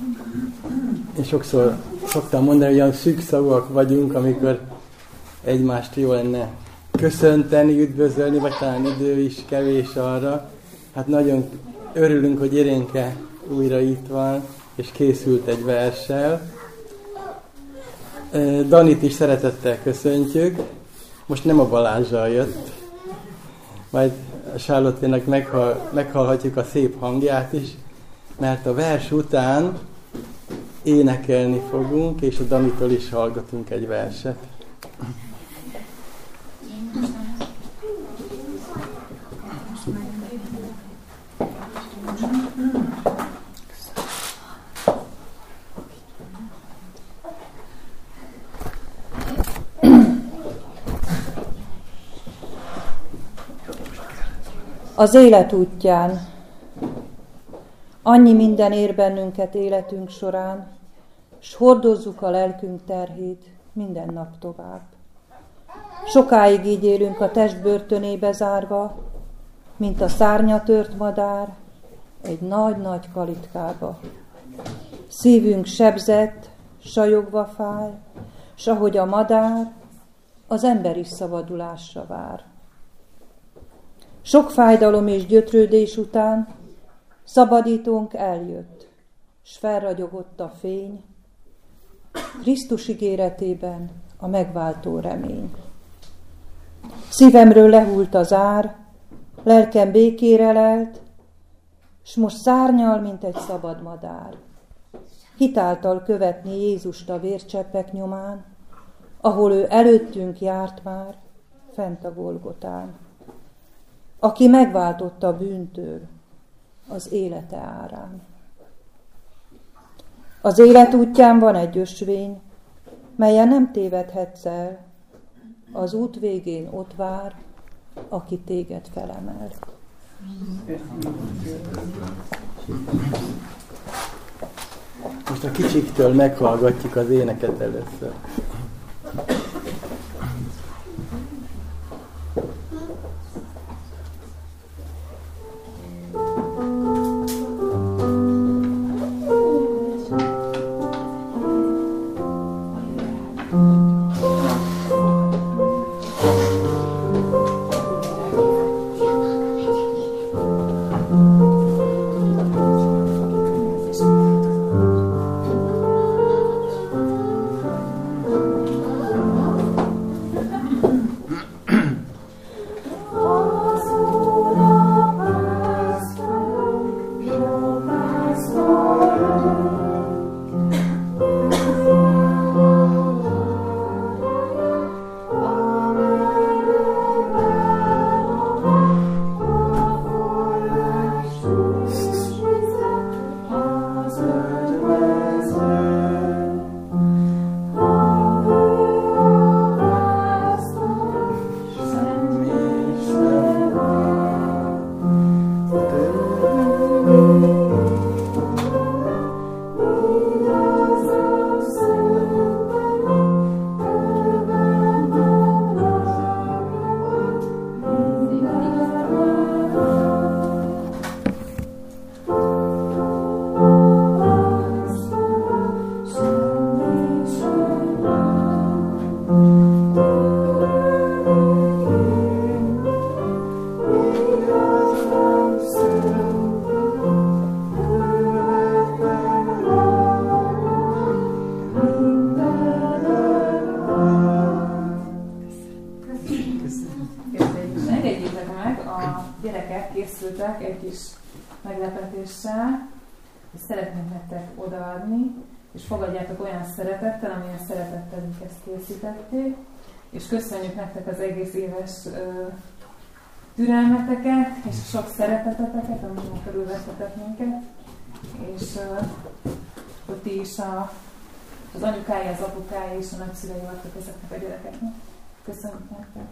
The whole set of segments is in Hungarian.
Én sokszor szoktam mondani, hogy olyan szűkszavúak vagyunk, amikor egymást jó lenne köszönteni, üdvözölni, vagy talán idő is kevés arra. Hát nagyon örülünk, hogy Irénke újra itt van, és készült egy verssel. Danit is szeretettel köszöntjük. Most nem a Balázsral jött, majd Charlotte-ének meghallhatjuk a szép hangját is, mert a vers után énekelni fogunk, és a Danitól is hallgatunk egy verset. Az élet útján. Annyi minden ér bennünket életünk során, s hordozzuk a lelkünk terhét minden nap tovább. Sokáig így élünk a test börtönébe zárva, mint a szárnya tört madár egy nagy-nagy kalitkába. Szívünk sebzett, sajogva fáj, s ahogy a madár, az ember is szabadulásra vár. Sok fájdalom és gyötrődés után szabadítónk eljött, s felragyogott a fény, Krisztus ígéretében a megváltó remény. Szívemről lehult az ár, lelkem békére lelt, s most szárnyal, mint egy szabad madár. Hitáltal követni Jézust a vércseppek nyomán, ahol ő előttünk járt már, fent a Golgotán. Aki megváltotta a bűntől az élete árán. Az élet útján van egy ösvény, melyen nem tévedhetsz el, az út végén ott vár, aki téged felemel. Most a kicsiktől meghallgatjuk az éneket először. És fogadjátok olyan szeretettel, amilyen szeretettel ők ezt készítették, és köszönjük nektek az egész éves türelmeteket, és sok szereteteteket, amivel körülvettetek minket, és hogy ti is az anyukája, az apukája és a nagyszülei vagytok ezeknek a gyerekeknek. Köszönjük nektek!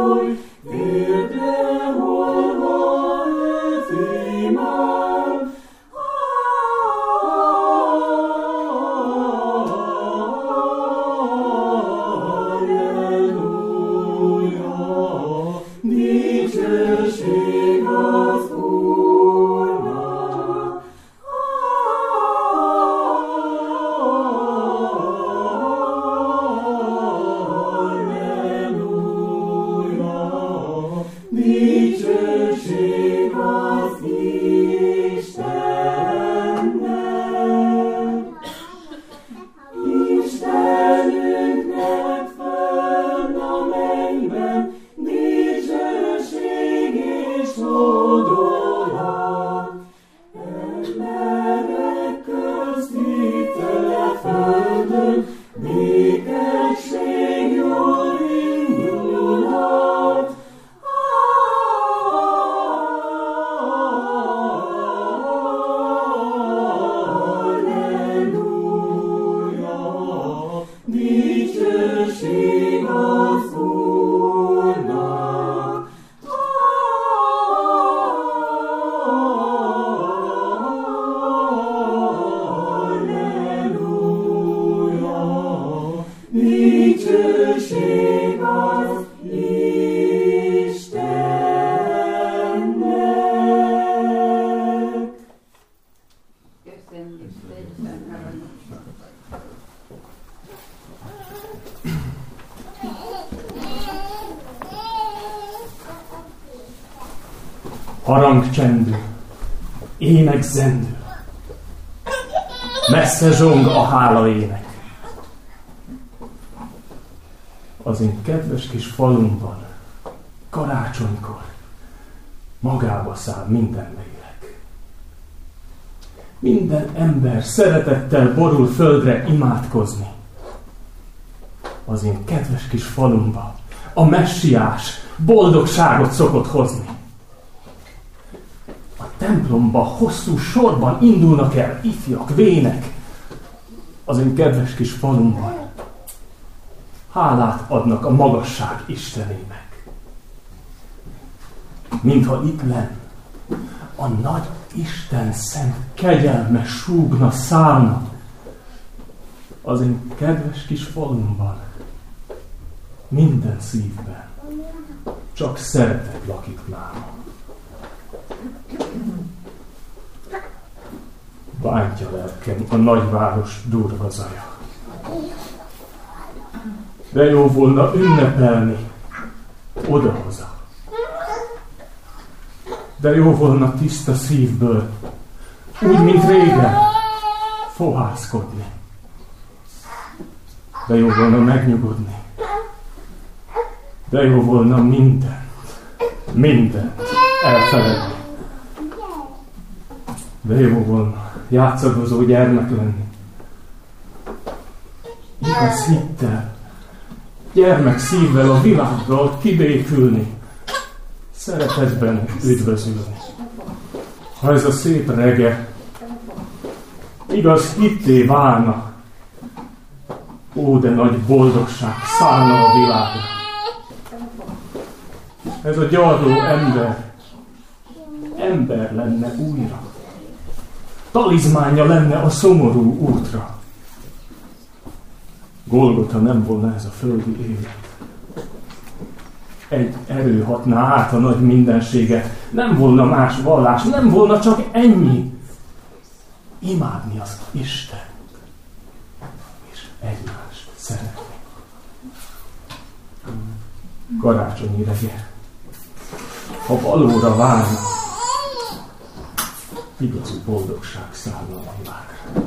Harangcsendű, ének zendül, messze zsong a hála ének. Az én kedves kis falumban, karácsonykor, magába száll minden lélek. Minden ember szeretettel borul földre imádkozni. Az én kedves kis falumban a messiás boldogságot szokott hozni. Templomba hosszú sorban indulnak el ifjak, vének. Az én kedves kis falumban hálát adnak a magasság Istenének. Mintha itt lenn a nagy Isten szent kegyelme súgna, szállna. Az én kedves kis falumban minden szívben csak szeretet lakik nálam. Bántja lelkem a nagyváros durva zaja. De jó volna ünnepelni odahaza. De jó volna tiszta szívből, úgy, mint régen, fohászkodni. De jó volna megnyugodni. De jó volna mindent elfeledni. De jó volna játszadozó gyermek lenni. Igaz hittel, gyermek szívvel a világgal kibékülni, szeretetben üdvözülni. Ha ez a szép rege igaz hitté válna, ó, de nagy boldogság szállna a világra. Ez a gyarló ember lenne újra. Talizmánja lenne a szomorú útra. Golgota nem volna ez a földi élet. Egy erő hatná át a nagy mindenséget. Nem volna más vallás, nem volna csak ennyi. Imádni az Istent, és egymást szeretni. Karácsonyi rege, ha valóra válna, igazi boldogság szállna a világra.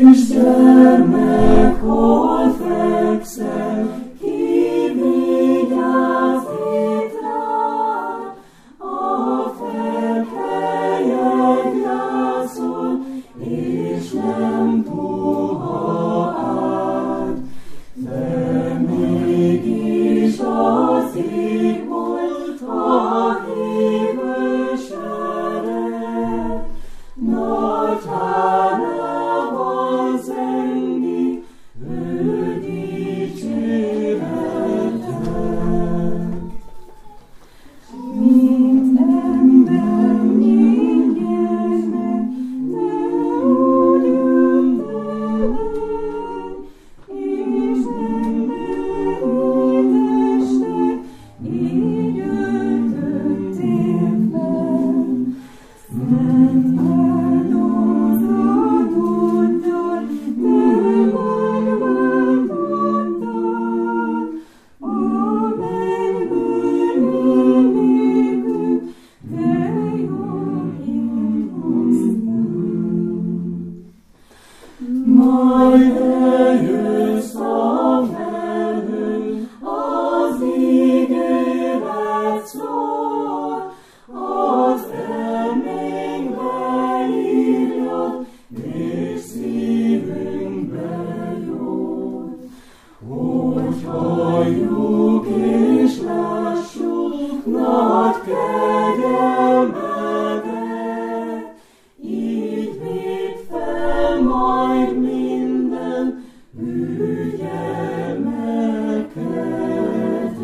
Kisgyermek, hol fekszel, ki vigyáz itt rád, a felhelyed jászol, és nem puha áld. De mégis az ég volt a hívő sereg, nagy hálával zengi ő dicséretet. Mint ember, mint gyermek, te úgy jöttél, és emberítesnek így öltöttél fel. Szent áldozatoddal te megváltottál, a mennyből minékünk te jogként hoztál. Majd eljössz a felhőn, az ígéret szól, az elménkbe írjad, és szívünkbe jól. Hogy halljuk és lássuk nagy kegyelmedet, így védd fel majd minden ügyelmekedet.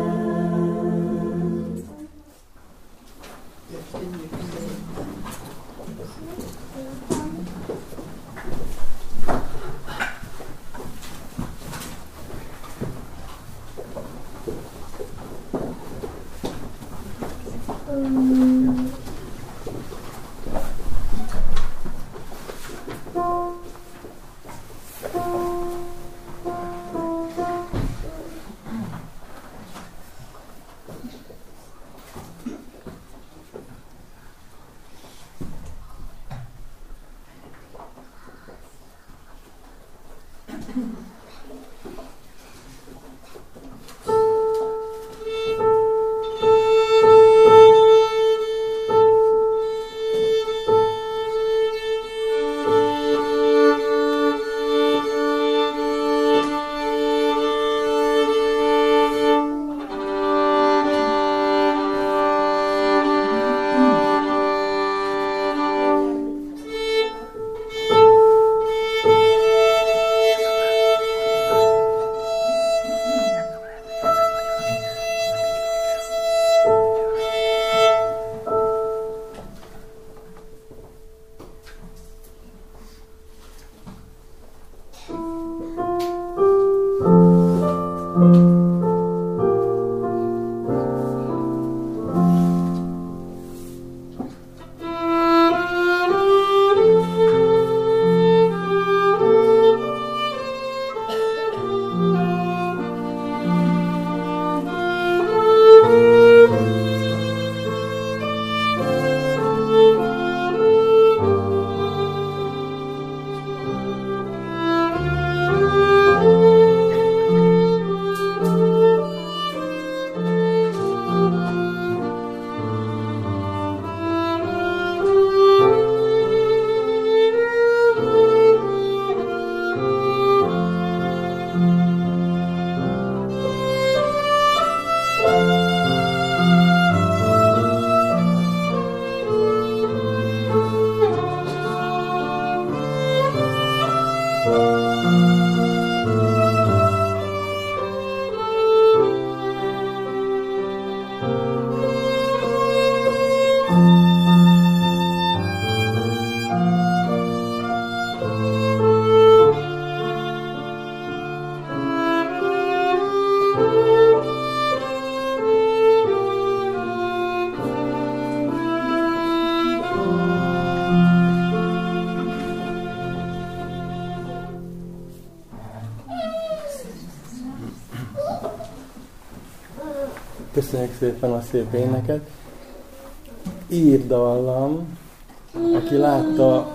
Köszönjük szépen a szép éneket. Ír dallam, aki látta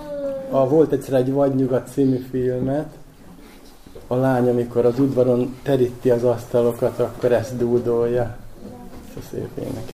Volt egyszer egy Vadnyugat című filmet, a lány, amikor az udvaron teríti az asztalokat, akkor ezt dúdolja. Ez szép ének.